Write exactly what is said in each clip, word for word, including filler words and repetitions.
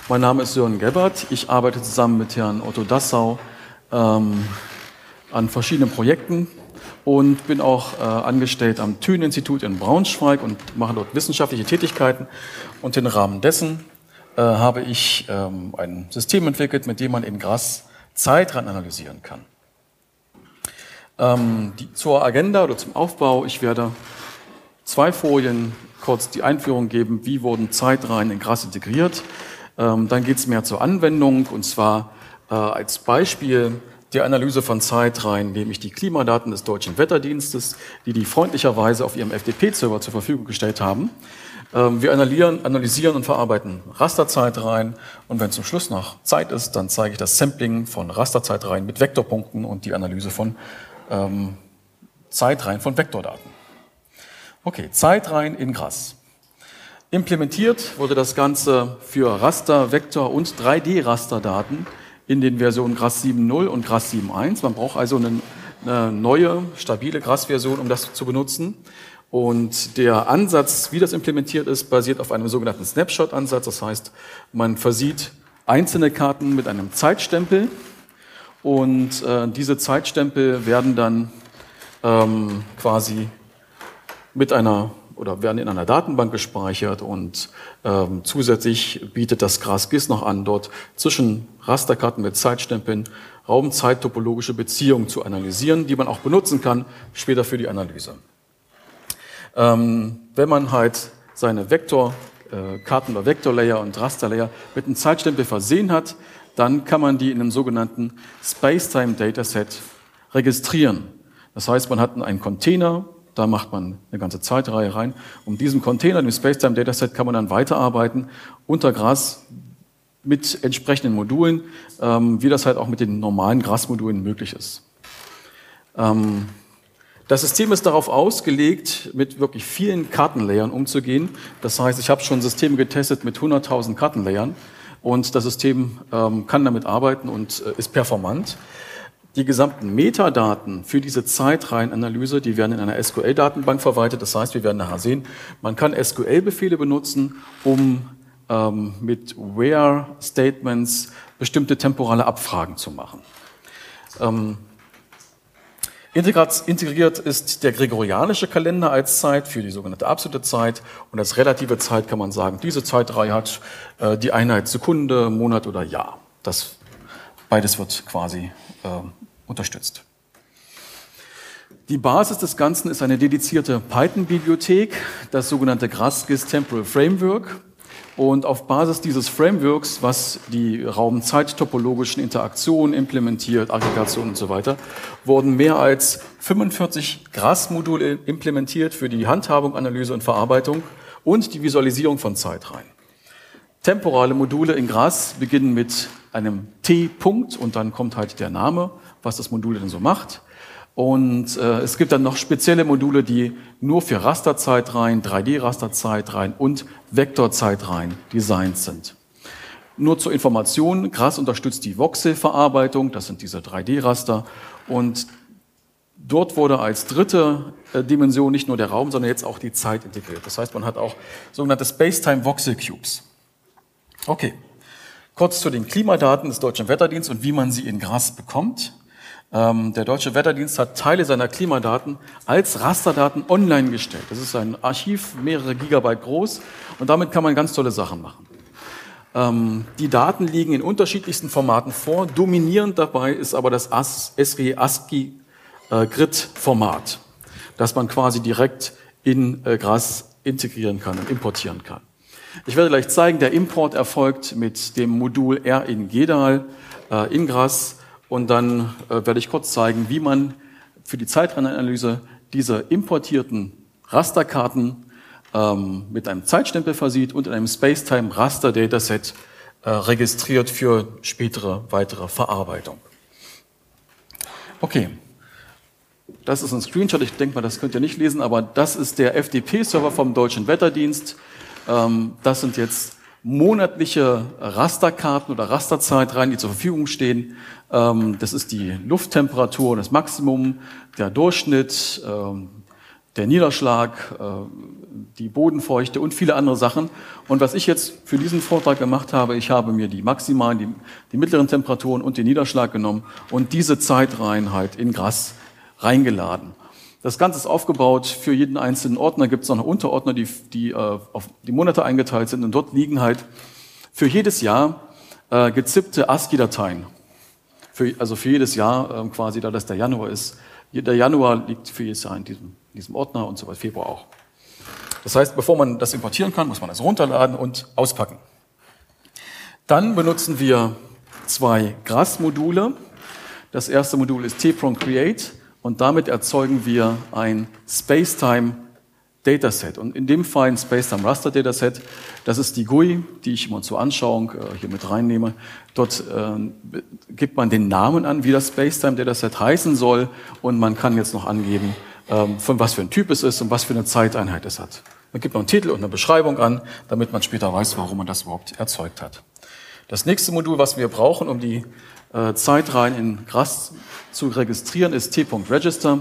Mein Name ist Sören Gebhardt. Ich arbeite zusammen mit Herrn Otto Dassau ähm, an verschiedenen Projekten und bin auch äh, angestellt am Thünen-Institut in Braunschweig und mache dort wissenschaftliche Tätigkeiten. Und im Rahmen dessen äh, habe ich ähm, ein System entwickelt, mit dem man in Gras Zeitreihen analysieren kann. Ähm, die, zur Agenda oder zum Aufbau, ich werde zwei Folien kurz die Einführung geben, wie wurden Zeitreihen in Gras integriert. Ähm, dann geht es mehr zur Anwendung, und zwar äh, als Beispiel der Analyse von Zeitreihen nehme ich die Klimadaten des Deutschen Wetterdienstes, die die freundlicherweise auf ihrem F T P-Server zur Verfügung gestellt haben. Ähm, wir analysieren, analysieren und verarbeiten Rasterzeitreihen, und wenn zum Schluss noch Zeit ist, dann zeige ich das Sampling von Rasterzeitreihen mit Vektorpunkten und die Analyse von ähm, Zeitreihen von Vektordaten. Okay, Zeitreihen in Gras. Implementiert wurde das Ganze für Raster-, Vektor- und drei D-Rasterdaten in den Versionen Gras sieben Punkt null und Gras sieben Punkt eins. Man braucht also eine, eine neue, stabile Gras-Version, um das zu benutzen. Und der Ansatz, wie das implementiert ist, basiert auf einem sogenannten Snapshot-Ansatz. Das heißt, man versieht einzelne Karten mit einem Zeitstempel, und äh, diese Zeitstempel werden dann ähm, quasi mit einer oder werden in einer Datenbank gespeichert, und ähm, zusätzlich bietet das Gras G I S noch an, dort zwischen Rasterkarten mit Zeitstempeln raumzeittopologische Beziehungen zu analysieren, die man auch benutzen kann später für die Analyse. Ähm, wenn man halt seine Vektorkarten oder Vektorlayer und Rasterlayer mit einem Zeitstempel versehen hat, dann kann man die in einem sogenannten Space-Time-Dataset registrieren. Das heißt, man hat einen Container, da macht man eine ganze Zeitreihe rein. Um diesen Container, dem Space-Time-Dataset, kann man dann weiterarbeiten unter Gras mit entsprechenden Modulen, ähm, wie das halt auch mit den normalen Gras-Modulen möglich ist. Ähm, das System ist darauf ausgelegt, mit wirklich vielen Kartenlayern umzugehen. Das heißt, ich habe schon Systeme getestet mit hunderttausend Kartenlayern, und das System ähm, kann damit arbeiten und äh, ist performant. Die gesamten Metadaten für diese Zeitreihenanalyse, die werden in einer S Q L-Datenbank verwaltet. Das heißt, wir werden nachher sehen, man kann S Q L-Befehle benutzen, um ähm, mit Where-Statements bestimmte temporale Abfragen zu machen. Ähm, Integriert ist der gregorianische Kalender als Zeit für die sogenannte absolute Zeit, und als relative Zeit kann man sagen, diese Zeitreihe hat äh, die Einheit Sekunde, Monat oder Jahr. Das beides wird quasi äh, unterstützt. Die Basis des Ganzen ist eine dedizierte Python-Bibliothek, das sogenannte Gras G I S Temporal Framework. Und auf Basis dieses Frameworks, was die raumzeittopologischen Interaktionen implementiert, Aggregationen und so weiter, wurden mehr als fünfundvierzig Gras-Module implementiert für die Handhabung, Analyse und Verarbeitung und die Visualisierung von Zeitreihen. Temporale Module in Gras beginnen mit einem T-Punkt, und dann kommt halt der Name, was das Modul denn so macht. Und äh, es gibt dann noch spezielle Module, die nur für Rasterzeitreihen, drei D-Rasterzeitreihen und Vektorzeitreihen designt sind. Nur zur Information, Gras unterstützt die Voxel-Verarbeitung, das sind diese drei D-Raster, und dort wurde als dritte äh, Dimension nicht nur der Raum, sondern jetzt auch die Zeit integriert. Das heißt, man hat auch sogenannte Space-Time-Voxel-Cubes. Okay, kurz zu den Klimadaten des Deutschen Wetterdienstes und wie man sie in Gras bekommt. Der Deutsche Wetterdienst hat Teile seiner Klimadaten als Rasterdaten online gestellt. Das ist ein Archiv, mehrere Gigabyte groß, und damit kann man ganz tolle Sachen machen. Die Daten liegen in unterschiedlichsten Formaten vor. Dominierend dabei ist aber das S G ASCII-Grid-Format, das man quasi direkt in Gras integrieren kann und importieren kann. Ich werde gleich zeigen, der Import erfolgt mit dem Modul R in Gedal in Gras. Und dann äh, werde ich kurz zeigen, wie man für die Zeitreihenanalyse diese importierten Rasterkarten ähm, mit einem Zeitstempel versieht und in einem Space-Time-Raster-Dataset äh, registriert für spätere, weitere Verarbeitung. Okay, das ist ein Screenshot. Ich denke mal, das könnt ihr nicht lesen, aber das ist der F T P-Server vom Deutschen Wetterdienst. Ähm, das sind jetzt monatliche Rasterkarten oder Rasterzeitreihen, die zur Verfügung stehen. Das ist die Lufttemperatur, das Maximum, der Durchschnitt, der Niederschlag, die Bodenfeuchte und viele andere Sachen. Und was ich jetzt für diesen Vortrag gemacht habe, ich habe mir die maximalen, die, die mittleren Temperaturen und den Niederschlag genommen und diese Zeitreihen halt in Gras reingeladen. Das Ganze ist aufgebaut, für jeden einzelnen Ordner gibt es noch eine Unterordner, die, die äh, auf die Monate eingeteilt sind. Und dort liegen halt für jedes Jahr äh, gezippte ASCII-Dateien. Für, also für jedes Jahr äh, quasi, da das der Januar ist. Der Januar liegt für jedes Jahr in diesem, in diesem Ordner und so weiter, Februar auch. Das heißt, bevor man das importieren kann, muss man das runterladen und auspacken. Dann benutzen wir zwei Gras-Module. Das erste Modul ist tprong-create und damit erzeugen wir ein Spacetime Dataset. Und in dem Fall ein Spacetime Raster Dataset. Das ist die G U I, die ich immer zur Anschauung äh, hier mit reinnehme. Dort äh, gibt man den Namen an, wie das Spacetime Dataset heißen soll. Und man kann jetzt noch angeben, ähm, von was für ein Typ es ist und was für eine Zeiteinheit es hat. Man gibt noch einen Titel und eine Beschreibung an, damit man später weiß, warum man das überhaupt erzeugt hat. Das nächste Modul, was wir brauchen, um die äh, Zeitreihen in Gras zu registrieren, ist t.register.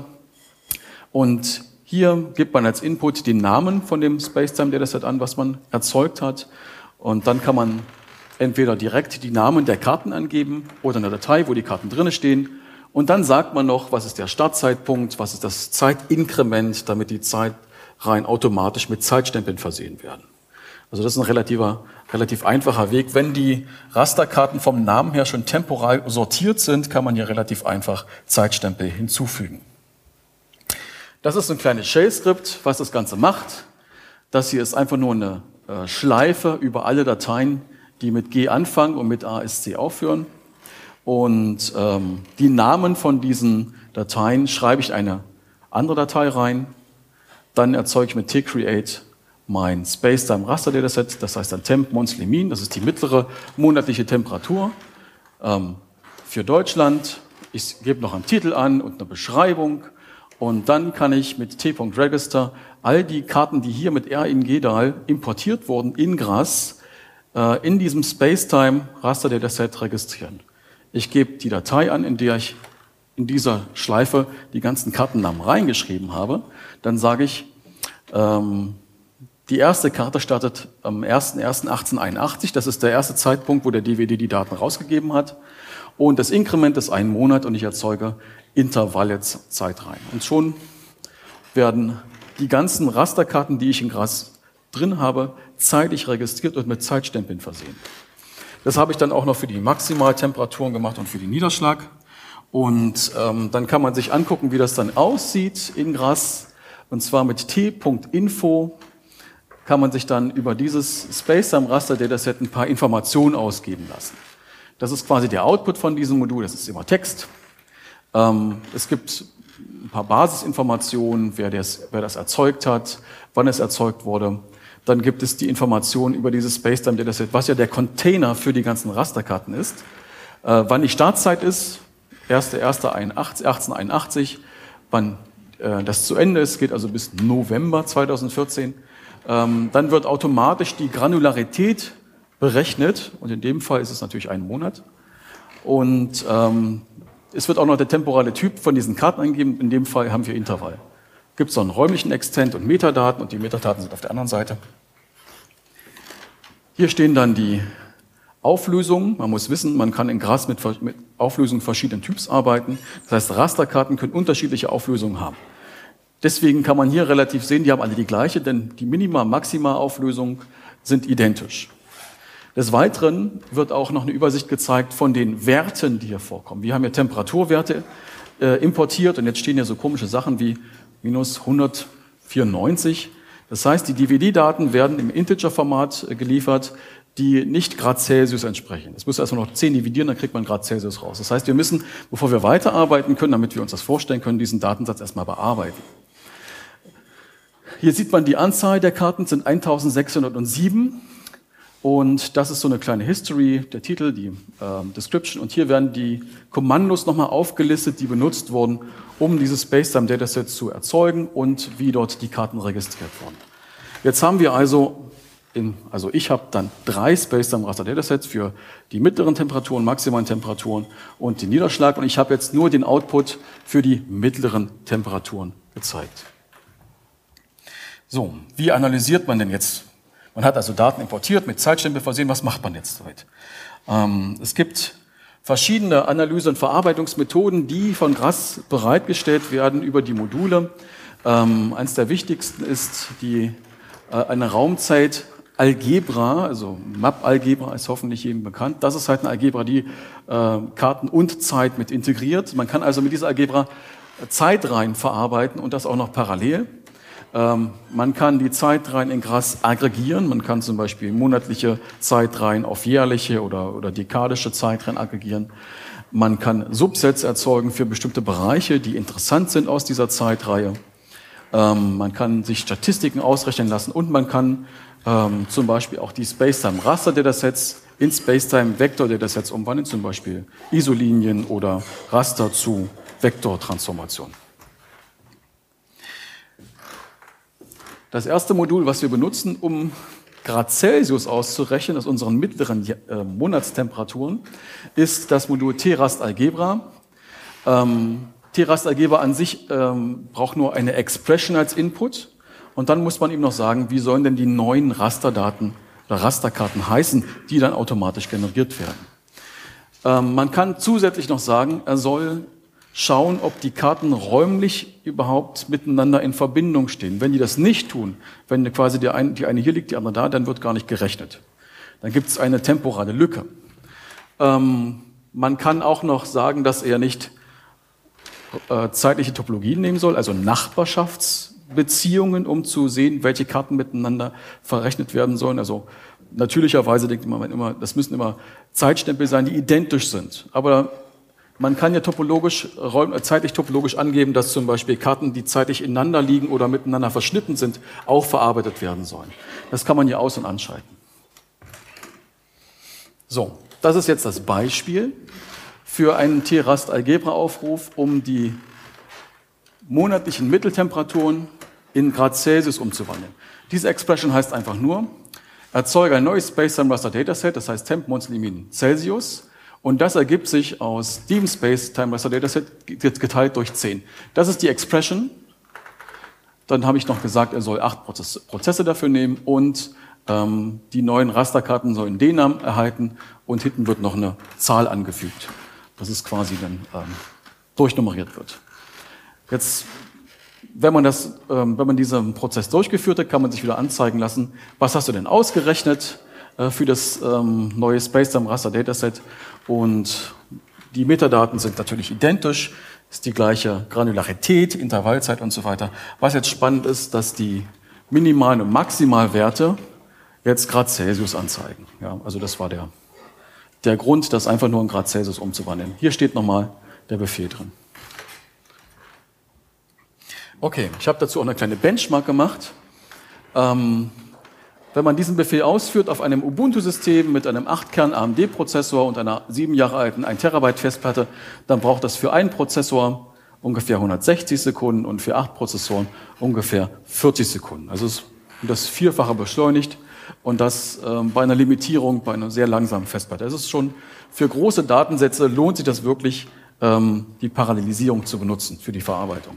Und hier gibt man als Input den Namen von dem Spacetime Dataset an, was man erzeugt hat. Und dann kann man entweder direkt die Namen der Karten angeben oder eine Datei, wo die Karten drin stehen. Und dann sagt man noch, was ist der Startzeitpunkt, was ist das Zeitinkrement, damit die Zeitreihen automatisch mit Zeitstempeln versehen werden. Also das ist ein relativer, relativ einfacher Weg. Wenn die Rasterkarten vom Namen her schon temporal sortiert sind, kann man hier relativ einfach Zeitstempel hinzufügen. Das ist ein kleines Shell-Skript, was das Ganze macht. Das hier ist einfach nur eine äh, Schleife über alle Dateien, die mit G anfangen und mit A S C aufhören. Und ähm, die Namen von diesen Dateien schreibe ich eine andere Datei rein. Dann erzeuge ich mit tcreate mein Spacetime Raster Dataset, das heißt dann Temp Monthly Mean, das ist die mittlere monatliche Temperatur ähm, für Deutschland. Ich gebe noch einen Titel an und eine Beschreibung. Und dann kann ich mit t.register all die Karten, die hier mit R in G D A L importiert wurden, in Gras, äh, in diesem Spacetime Raster Dataset registrieren. Ich gebe die Datei an, in der ich in dieser Schleife die ganzen Kartennamen reingeschrieben habe. Dann sage ich, ähm, die erste Karte startet am erster erster achtzehnhunderteinundachtzig. Das ist der erste Zeitpunkt, wo der D W D die Daten rausgegeben hat. Und das Inkrement ist ein Monat und ich erzeuge Intervalle Zeitreihen. Und schon werden die ganzen Rasterkarten, die ich in Gras drin habe, zeitlich registriert und mit Zeitstempeln versehen. Das habe ich dann auch noch für die Maximaltemperaturen gemacht und für den Niederschlag. Und ähm, dann kann man sich angucken, wie das dann aussieht in Gras. Und zwar mit t.info kann man sich dann über dieses Spacetime Raster Dataset ein paar Informationen ausgeben lassen. Das ist quasi der Output von diesem Modul, das ist immer Text. Ähm, es gibt ein paar Basisinformationen, wer das, wer das erzeugt hat, wann es erzeugt wurde. Dann gibt es die Informationen über dieses Spacetime Dataset, was ja der Container für die ganzen Rasterkarten ist. Äh, wann die Startzeit ist, erster erster achtzehnhunderteinundachtzig, wann äh, das zu Ende ist, geht also bis November zweitausendvierzehn. Ähm, dann wird automatisch die Granularität berechnet und in dem Fall ist es natürlich ein Monat. Und ähm, es wird auch noch der temporale Typ von diesen Karten eingegeben. In dem Fall haben wir Intervall. Gibt es noch einen räumlichen Extent und Metadaten und die Metadaten sind auf der anderen Seite. Hier stehen dann die Auflösungen. Man muss wissen, man kann in Gras mit, mit Auflösungen verschiedenen Typs arbeiten. Das heißt, Rasterkarten können unterschiedliche Auflösungen haben. Deswegen kann man hier relativ sehen, die haben alle die gleiche, denn die Minima- und Maxima-Auflösung sind identisch. Des Weiteren wird auch noch eine Übersicht gezeigt von den Werten, die hier vorkommen. Wir haben hier Temperaturwerte äh, importiert und jetzt stehen hier so komische Sachen wie minus hundertvierundneunzig. Das heißt, die D W D-Daten werden im Integer-Format äh, geliefert, die nicht Grad Celsius entsprechen. Das müssen wir erstmal noch zehn dividieren, dann kriegt man Grad Celsius raus. Das heißt, wir müssen, bevor wir weiterarbeiten können, damit wir uns das vorstellen können, diesen Datensatz erstmal bearbeiten. Hier sieht man, die Anzahl der Karten sind eintausendsechshundertsieben. Und das ist so eine kleine History, der Titel, die äh, Description. Und hier werden die Kommandos nochmal aufgelistet, die benutzt wurden, um dieses Spacetime Dataset zu erzeugen und wie dort die Karten registriert wurden. Jetzt haben wir also, in, also ich habe dann drei Spacetime Raster Datasets für die mittleren Temperaturen, maximalen Temperaturen und den Niederschlag. Und ich habe jetzt nur den Output für die mittleren Temperaturen gezeigt. So, wie analysiert man denn jetzt? Man hat also Daten importiert, mit Zeitstempel versehen. Was macht man jetzt damit? Ähm, es gibt verschiedene Analyse- und Verarbeitungsmethoden, die von G R A S bereitgestellt werden über die Module. Ähm, eines der wichtigsten ist die, äh, eine Raumzeit-Algebra, also Map-Algebra ist hoffentlich jedem bekannt. Das ist halt eine Algebra, die äh, Karten und Zeit mit integriert. Man kann also mit dieser Algebra Zeitreihen verarbeiten und das auch noch parallel. Ähm, man kann die Zeitreihen in G R A S aggregieren. Man kann zum Beispiel monatliche Zeitreihen auf jährliche oder, oder dekadische Zeitreihen aggregieren. Man kann Subsets erzeugen für bestimmte Bereiche, die interessant sind aus dieser Zeitreihe. Ähm, man kann sich Statistiken ausrechnen lassen und man kann ähm, zum Beispiel auch die Spacetime-Raster-Datasets in Spacetime-Vektor-Datasets umwandeln, zum Beispiel Isolinien oder Raster zu Vektortransformationen. Das erste Modul, was wir benutzen, um Grad Celsius auszurechnen, aus unseren mittleren äh, Monatstemperaturen, ist das Modul T-Rast-Algebra. Ähm, T-Rast-Algebra an sich ähm, braucht nur eine Expression als Input und dann muss man ihm noch sagen, wie sollen denn die neuen Rasterdaten oder Rasterkarten heißen, die dann automatisch generiert werden. Ähm, man kann zusätzlich noch sagen, er soll schauen, ob die Karten räumlich überhaupt miteinander in Verbindung stehen. Wenn die das nicht tun, wenn quasi die eine, die eine hier liegt, die andere da, dann wird gar nicht gerechnet. Dann gibt es eine temporale Lücke. Ähm, man kann auch noch sagen, dass er nicht äh, zeitliche Topologien nehmen soll, also Nachbarschaftsbeziehungen, um zu sehen, welche Karten miteinander verrechnet werden sollen. Also natürlicherweise denkt man immer, das müssen immer Zeitstempel sein, die identisch sind. Aber man kann ja topologisch, zeitlich topologisch angeben, dass zum Beispiel Karten, die zeitlich ineinander liegen oder miteinander verschnitten sind, auch verarbeitet werden sollen. Das kann man hier aus- und anschalten. So, das ist jetzt das Beispiel für einen T-Rast-Algebra-Aufruf, um die monatlichen Mitteltemperaturen in Grad Celsius umzuwandeln. Diese Expression heißt einfach nur, erzeuge ein neues Spacetime-Raster-Dataset, das heißt Temp Monthly Mean Celsius, und das ergibt sich aus dem Space-Time-Raster-Dataset geteilt durch zehn. Das ist die Expression. Dann habe ich noch gesagt, er soll acht Prozesse dafür nehmen und ähm, die neuen Rasterkarten sollen den Namen erhalten und hinten wird noch eine Zahl angefügt, dass es quasi dann ähm, durchnummeriert wird. Jetzt, wenn man, das, ähm, wenn man diesen Prozess durchgeführt hat, kann man sich wieder anzeigen lassen, was hast du denn ausgerechnet äh, für das ähm, neue Spacetime-Raster-Dataset. Und die Metadaten sind natürlich identisch, ist die gleiche Granularität, Intervallzeit und so weiter. Was jetzt spannend ist, dass die Minimal- und Maximalwerte jetzt Grad Celsius anzeigen. Ja, also das war der, der Grund, das einfach nur in Grad Celsius umzuwandeln. Hier steht nochmal der Befehl drin. Okay, ich habe dazu auch eine kleine Benchmark gemacht. Ähm, Wenn man diesen Befehl ausführt auf einem Ubuntu-System mit einem acht Kern A M D-Prozessor und einer sieben Jahre alten ein Terabyte Festplatte, dann braucht das für einen Prozessor ungefähr hundertsechzig Sekunden und für acht Prozessoren ungefähr vierzig Sekunden. Also es ist das Vierfache beschleunigt und das ähm, bei einer Limitierung, bei einer sehr langsamen Festplatte. Es ist schon für große Datensätze lohnt sich das wirklich, ähm, die Parallelisierung zu benutzen für die Verarbeitung.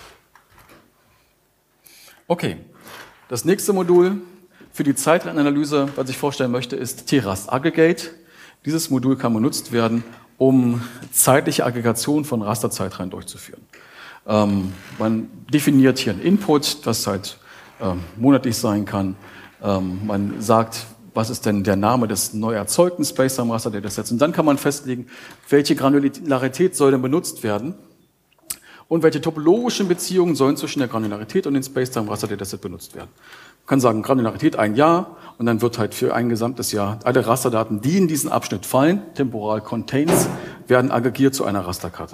Okay, das nächste Modul für die Zeitreihenanalyse, was ich vorstellen möchte, ist T-Rast Aggregate. Dieses Modul kann benutzt werden, um zeitliche Aggregation von Rasterzeitreihen durchzuführen. Ähm, man definiert hier einen Input, das halt ähm, monatlich sein kann. Ähm, man sagt, was ist denn der Name des neu erzeugten Spacetime-Raster-Datasets. Und dann kann man festlegen, welche Granularität soll denn benutzt werden und welche topologischen Beziehungen sollen zwischen der Granularität und dem Spacetime-Raster-Dataset benutzt werden. Man kann sagen, Granularität ein Jahr und dann wird halt für ein gesamtes Jahr alle Rasterdaten, die in diesen Abschnitt fallen, temporal contains, werden aggregiert zu einer Rasterkarte.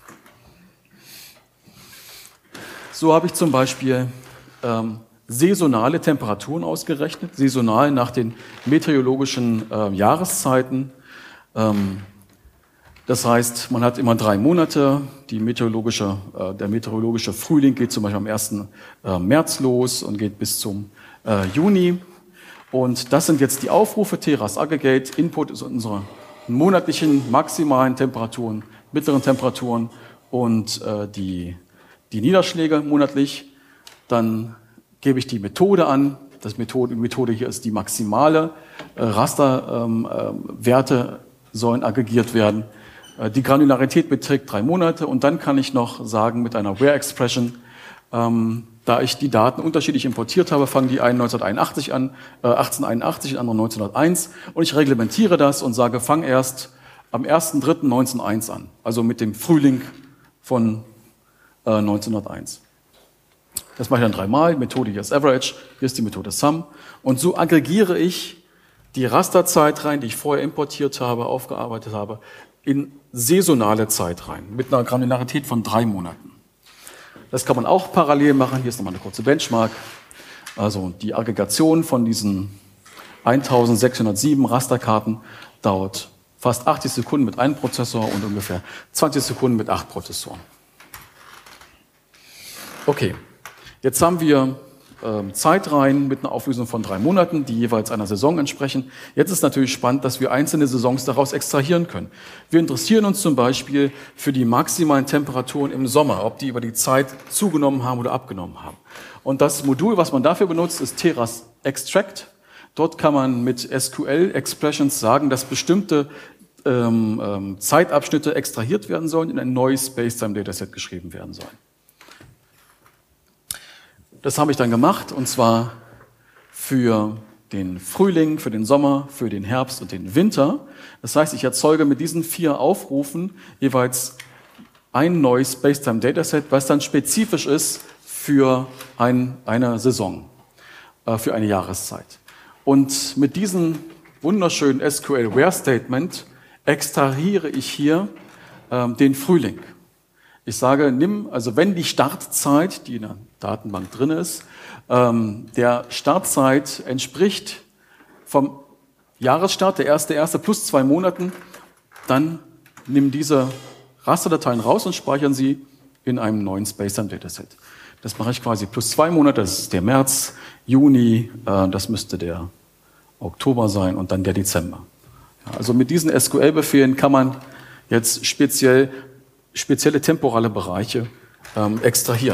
So habe ich zum Beispiel ähm, saisonale Temperaturen ausgerechnet, saisonal nach den meteorologischen äh, Jahreszeiten. Ähm, das heißt, man hat immer drei Monate. Die meteorologische, äh, der meteorologische Frühling geht zum Beispiel am ersten Äh, März los und geht bis zum äh, Juni. Und das sind jetzt die Aufrufe T-Rast Aggregate. Input ist unsere monatlichen maximalen Temperaturen, mittleren Temperaturen und äh, die, die Niederschläge monatlich. Dann gebe ich die Methode an. Das Methode, die Methode hier ist die maximale. Äh, Rasterwerte ähm, äh, sollen aggregiert werden. Äh, die Granularität beträgt drei Monate und dann kann ich noch sagen mit einer Where-Expression, ähm, da ich die Daten unterschiedlich importiert habe, fangen die einen neunzehnhunderteinundachtzig an, äh, achtzehnhunderteinundachtzig, den anderen neunzehnhunderteins und ich reglementiere das und sage, fang erst am ersten dritten neunzehnhunderteins an, also mit dem Frühling von äh, neunzehnhunderteins. Das mache ich dann dreimal, Methode hier ist Average, hier ist die Methode Sum und so aggregiere ich die Rasterzeit rein, die ich vorher importiert habe, aufgearbeitet habe, in saisonale Zeit rein, mit einer Granularität von drei Monaten. Das kann man auch parallel machen. Hier ist nochmal eine kurze Benchmark. Also die Aggregation von diesen eintausendsechshundertsieben Rasterkarten dauert fast achtzig Sekunden mit einem Prozessor und ungefähr zwanzig Sekunden mit acht Prozessoren. Okay, jetzt haben wir äh, Zeitreihen mit einer Auflösung von drei Monaten, die jeweils einer Saison entsprechen. Jetzt ist natürlich spannend, dass wir einzelne Saisons daraus extrahieren können. Wir interessieren uns zum Beispiel für die maximalen Temperaturen im Sommer, ob die über die Zeit zugenommen haben oder abgenommen haben. Und das Modul, was man dafür benutzt, ist Teras Extract. Dort kann man mit S Q L-Expressions sagen, dass bestimmte ähm, ähm, Zeitabschnitte extrahiert werden sollen, in ein neues Spacetime-Dataset geschrieben werden sollen. Das habe ich dann gemacht, und zwar für den Frühling, für den Sommer, für den Herbst und den Winter. Das heißt, ich erzeuge mit diesen vier Aufrufen jeweils ein neues Spacetime-Dataset, was dann spezifisch ist für ein, eine Saison, äh, für eine Jahreszeit. Und mit diesem wunderschönen S Q L-Where-Statement extrahiere ich hier ähm, den Frühling. Ich sage, nimm, also wenn die Startzeit, die in der Datenbank drin ist, ähm, der Startzeit entspricht vom Jahresstart, der erste erste plus zwei Monaten, dann nimm diese Rasterdateien raus und speichern sie in einem neuen Spacetime-Dataset. Das mache ich quasi plus zwei Monate, das ist der März, Juni, äh, das müsste der Oktober sein und dann der Dezember. Ja, also mit diesen S Q L-Befehlen kann man jetzt speziell spezielle temporale Bereiche ähm, extrahieren.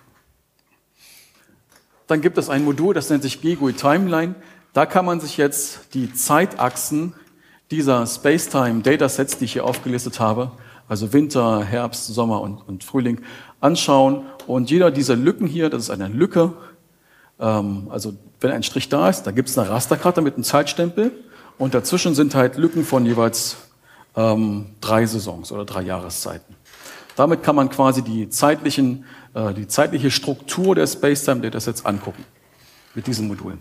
Dann gibt es ein Modul, das nennt sich G G U I Timeline. Da kann man sich jetzt die Zeitachsen dieser Spacetime-Datasets, die ich hier aufgelistet habe, also Winter, Herbst, Sommer und, und Frühling, anschauen. Und jeder dieser Lücken hier, das ist eine Lücke, ähm, also wenn ein Strich da ist, da gibt es eine Rasterkarte mit einem Zeitstempel und dazwischen sind halt Lücken von jeweils ähm, drei Saisons oder drei Jahreszeiten. Damit kann man quasi die, zeitlichen, äh, die zeitliche Struktur der Spacetime-Datasets angucken, mit diesem Modul.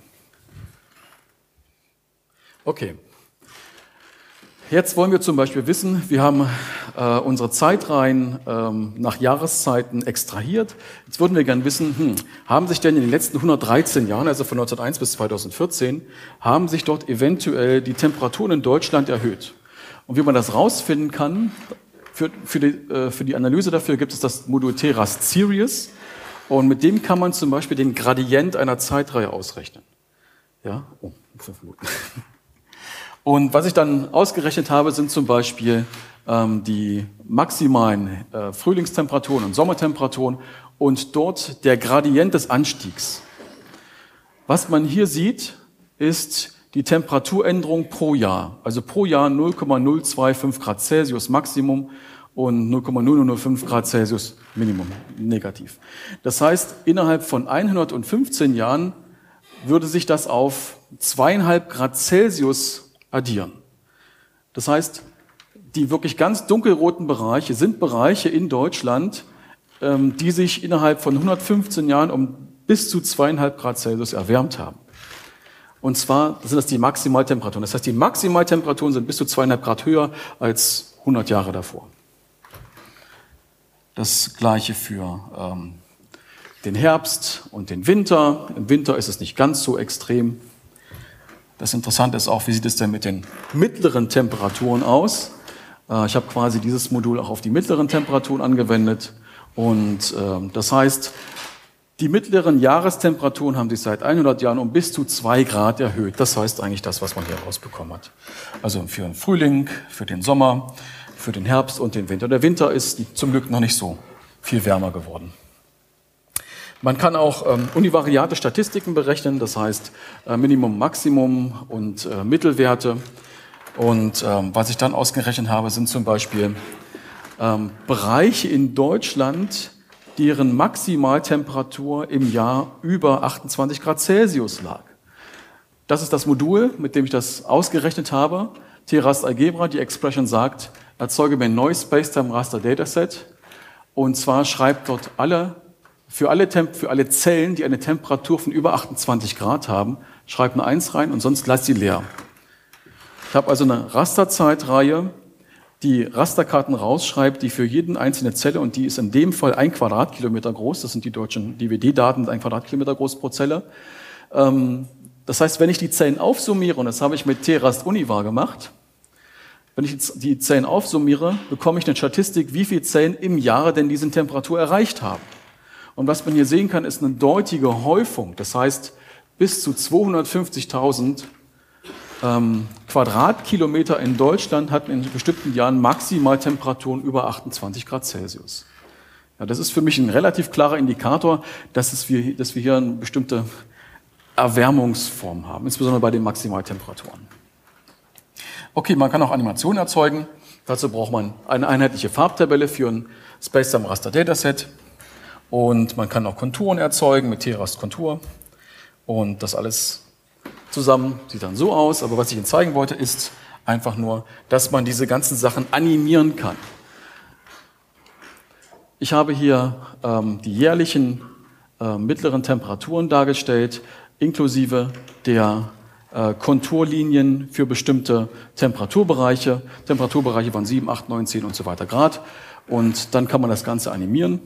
Okay. Jetzt wollen wir zum Beispiel wissen, wir haben äh, unsere Zeitreihen ähm, nach Jahreszeiten extrahiert. Jetzt würden wir gerne wissen, hm, haben sich denn in den letzten hundertdreizehn Jahren, also von neunzehnhunderteins bis zweitausendvierzehn, haben sich dort eventuell die Temperaturen in Deutschland erhöht? Und wie man das rausfinden kann, für, für, die, äh, für die Analyse dafür gibt es das Modul Teras Series. Und mit dem kann man zum Beispiel den Gradient einer Zeitreihe ausrechnen. Ja, oh, fünf Minuten. Und was ich dann ausgerechnet habe, sind zum Beispiel ähm, die maximalen äh, Frühlingstemperaturen und Sommertemperaturen und dort der Gradient des Anstiegs. Was man hier sieht, ist die Temperaturänderung pro Jahr. Also pro Jahr null Komma null zwei fünf Grad Celsius Maximum und null Komma null null null fünf Grad Celsius Minimum, negativ. Das heißt, innerhalb von hundertfünfzehn Jahren würde sich das auf zweieinhalb Grad Celsius addieren. Das heißt, die wirklich ganz dunkelroten Bereiche sind Bereiche in Deutschland, ähm, die sich innerhalb von hundertfünfzehn Jahren um bis zu zweieinhalb Grad Celsius erwärmt haben. Und zwar sind das die Maximaltemperaturen. Das heißt, die Maximaltemperaturen sind bis zu zweieinhalb Grad höher als hundert Jahre davor. Das Gleiche für ähm, den Herbst und den Winter. Im Winter ist es nicht ganz so extrem. Das Interessante ist auch, wie sieht es denn mit den mittleren Temperaturen aus? Äh, ich habe quasi dieses Modul auch auf die mittleren Temperaturen angewendet. Und äh, das heißt, die mittleren Jahrestemperaturen haben sich seit hundert Jahren um bis zu zwei Grad erhöht. Das heißt eigentlich das, was man hier rausbekommen hat. Also für den Frühling, für den Sommer, für den Herbst und den Winter. Der Winter ist zum Glück noch nicht so viel wärmer geworden. Man kann auch ähm, univariate Statistiken berechnen, das heißt äh, Minimum, Maximum und äh, Mittelwerte. Und ähm, was ich dann ausgerechnet habe, sind zum Beispiel ähm, Bereiche in Deutschland, deren Maximaltemperatur im Jahr über achtundzwanzig Grad Celsius lag. Das ist das Modul, mit dem ich das ausgerechnet habe. T-Rast-Algebra, die Expression sagt, erzeuge mir ein neues Spacetime-Raster-Dataset. Und zwar schreibt dort alle Für alle, Temp für alle Zellen, die eine Temperatur von über achtundzwanzig Grad haben, schreibt eine eins rein und sonst lasst sie leer. Ich habe also eine Rasterzeitreihe, die Rasterkarten rausschreibt, die für jeden einzelne Zelle, und die ist in dem Fall ein Quadratkilometer groß, das sind die deutschen D W D-Daten, ein Quadratkilometer groß pro Zelle. Das heißt, wenn ich die Zellen aufsummiere, und das habe ich mit T-Rast Univar gemacht, wenn ich die Zellen aufsummiere, bekomme ich eine Statistik, wie viele Zellen im Jahre denn diese Temperatur erreicht haben. Und was man hier sehen kann, ist eine deutliche Häufung. Das heißt, bis zu zweihundertfünfzigtausend ähm, Quadratkilometer in Deutschland hatten in bestimmten Jahren Maximaltemperaturen über achtundzwanzig Grad Celsius. Ja, das ist für mich ein relativ klarer Indikator, dass, es wir, dass wir hier eine bestimmte Erwärmungsform haben, insbesondere bei den Maximaltemperaturen. Okay, man kann auch Animationen erzeugen. Dazu braucht man eine einheitliche Farbtabelle für ein Spacetime-Raster-Dataset. Und man kann auch Konturen erzeugen mit T-Rast-Kontur. Und das alles zusammen sieht dann so aus. Aber was ich Ihnen zeigen wollte, ist einfach nur, dass man diese ganzen Sachen animieren kann. Ich habe hier ähm, die jährlichen äh, mittleren Temperaturen dargestellt, inklusive der äh, Konturlinien für bestimmte Temperaturbereiche. Temperaturbereiche von sieben, acht, neun, zehn und so weiter Grad. Und dann kann man das Ganze animieren.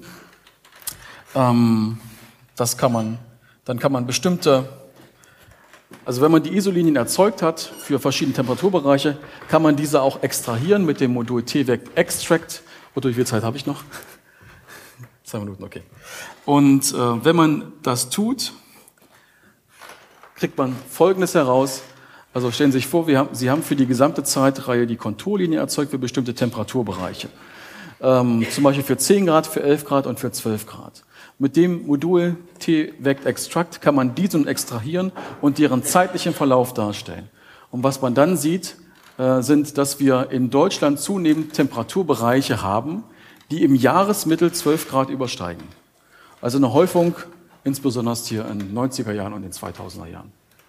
Das kann man, dann kann man bestimmte, also wenn man die Isolinien erzeugt hat für verschiedene Temperaturbereiche, kann man diese auch extrahieren mit dem Modul T-Vect Extract. Oder wie viel Zeit habe ich noch? Zwei Minuten, okay. Und äh, wenn man das tut, kriegt man Folgendes heraus. Also stellen Sie sich vor, wir haben, Sie haben für die gesamte Zeitreihe die Konturlinie erzeugt für bestimmte Temperaturbereiche. Ähm, zum Beispiel für zehn Grad, für elf Grad und für zwölf Grad. Mit dem Modul T-Vect Extract kann man diese extrahieren und deren zeitlichen Verlauf darstellen. Und was man dann sieht, äh, sind, dass wir in Deutschland zunehmend Temperaturbereiche haben, die im Jahresmittel zwölf Grad übersteigen. Also eine Häufung, insbesondere hier in den neunziger Jahren und den zweitausender Jahren.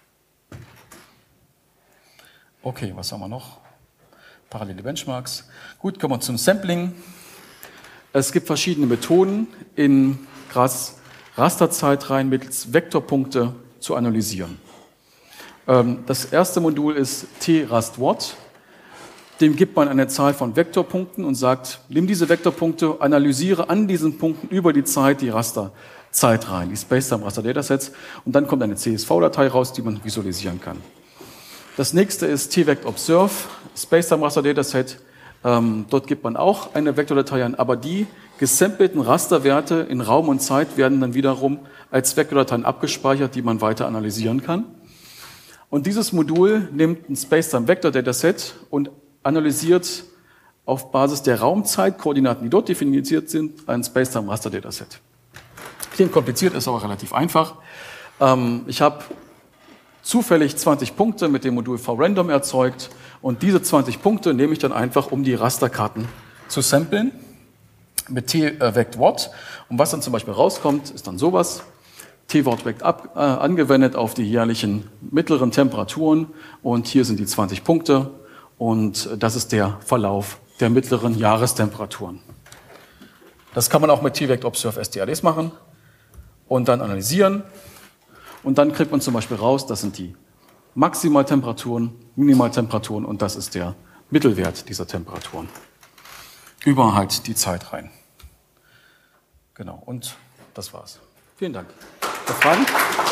Okay, was haben wir noch? Parallele Benchmarks. Gut, kommen wir zum Sampling. Es gibt verschiedene Methoden, in Rasterzeitreihen mittels Vektorpunkte zu analysieren. Das erste Modul ist T-Rast-Watt. Dem gibt man eine Zahl von Vektorpunkten und sagt, nimm diese Vektorpunkte, analysiere an diesen Punkten über die Zeit die Rasterzeitreihen, die Spacetime-Raster-Datasets, und dann kommt eine C S V-Datei raus, die man visualisieren kann. Das nächste ist T-Vect Observe, Spacetime-Raster-Dataset. Ähm, dort gibt man auch eine Vektordatei an, aber die gesampelten Rasterwerte in Raum und Zeit werden dann wiederum als Vektordateien abgespeichert, die man weiter analysieren kann. Und dieses Modul nimmt ein Spacetime-Vektor-Dataset und analysiert auf Basis der Raumzeitkoordinaten, die dort definiert sind, ein Spacetime-Raster-Dataset. Klingt kompliziert, ist aber relativ einfach. Ähm, ich habe zufällig zwanzig Punkte mit dem Modul V-Random erzeugt und diese zwanzig Punkte nehme ich dann einfach, um die Rasterkarten zu samplen mit T-Vect-Watt. Und was dann zum Beispiel rauskommt, ist dann sowas. T-Watt-Vect äh, angewendet auf die jährlichen mittleren Temperaturen und hier sind die zwanzig Punkte und das ist der Verlauf der mittleren Jahrestemperaturen. Das kann man auch mit T-Vect Observe S T R Ds machen und dann analysieren. Und dann kriegt man zum Beispiel raus, das sind die Maximaltemperaturen, Minimaltemperaturen und das ist der Mittelwert dieser Temperaturen. Über halt die Zeit rein. Genau, und das war's. Vielen Dank. Noch Fragen?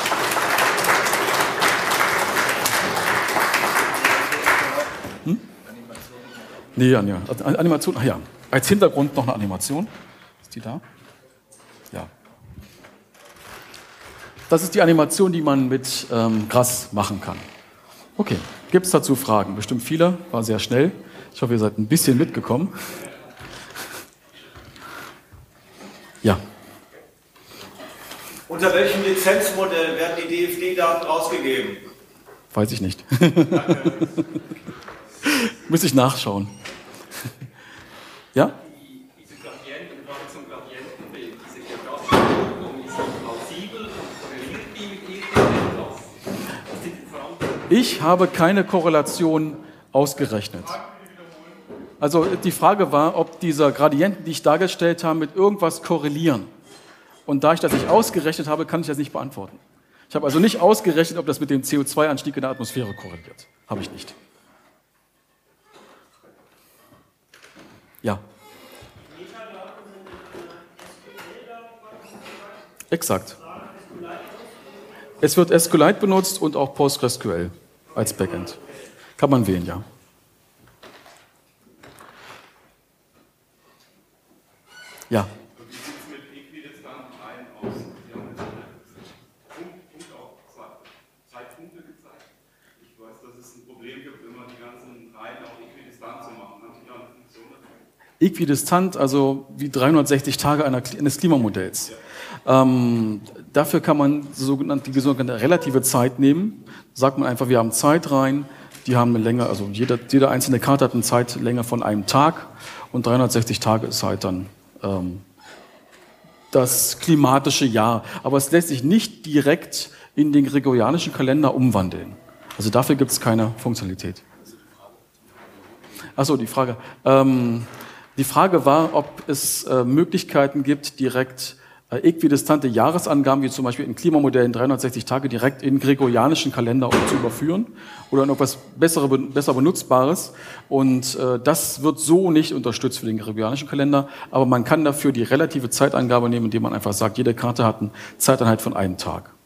Hm? Nee, Anja. Animation, ach ja. Als Hintergrund noch eine Animation. Ist die da? Ja. Das ist die Animation, die man mit ähm, Gras machen kann. Okay, gibt es dazu Fragen? Bestimmt viele, war sehr schnell. Ich hoffe, ihr seid ein bisschen mitgekommen. Ja. Unter welchem Lizenzmodell werden die D F D-Daten rausgegeben? Weiß ich nicht. Danke. Muss ich nachschauen. Ja? Die, diese Gradienten, gerade zum Gradientenbild, diese geografische Ordnung, ist die plausibel und korreliert die mit irgendetwas? Das sind vor allem Ich habe keine Korrelation ausgerechnet. Also die Frage war, ob diese Gradienten, die ich dargestellt habe, mit irgendwas korrelieren. Und da ich das nicht ausgerechnet habe, kann ich das nicht beantworten. Ich habe also nicht ausgerechnet, ob das mit dem C O zwei Anstieg in der Atmosphäre korreliert. Habe ich nicht. Ja. Exakt. Es wird SQLite benutzt und auch PostgreSQL als Backend. Kann man wählen, ja. Ja. Wie sieht es mit Äquidistanz rein aus? Sie haben jetzt Punkt, Punkt auch zwei Zeitpunkte gezeigt. Ich weiß, dass es ein Problem gibt, immer die ganzen Reihen auch äquidistant zu machen. Haben Sie da eine Funktion dafür? Äquidistant, also wie dreihundertsechzig Tage einer, eines Klimamodells. Ja. Ähm, dafür kann man sogenannte, die sogenannte relative Zeit nehmen. Sagt man einfach, wir haben Zeitreihen, die haben eine Länge, also jeder, jede einzelne Karte hat eine Zeitlänge von einem Tag und dreihundertsechzig Tage ist halt dann ähm, das klimatische Jahr. Aber es lässt sich nicht direkt in den gregorianischen Kalender umwandeln. Also dafür gibt es keine Funktionalität. Achso, die Frage. Ähm, die Frage war, ob es äh, Möglichkeiten gibt, direkt äh, äquidistante Jahresangaben, wie zum Beispiel in Klimamodellen dreihundertsechzig Tage, direkt in gregorianischen Kalender zu überführen oder in etwas bessere, besser Benutzbares. Und äh, das wird so nicht unterstützt für den gregorianischen Kalender, aber man kann dafür die relative Zeitangabe nehmen, indem man einfach sagt, jede Karte hat eine Zeiteinheit von einem Tag.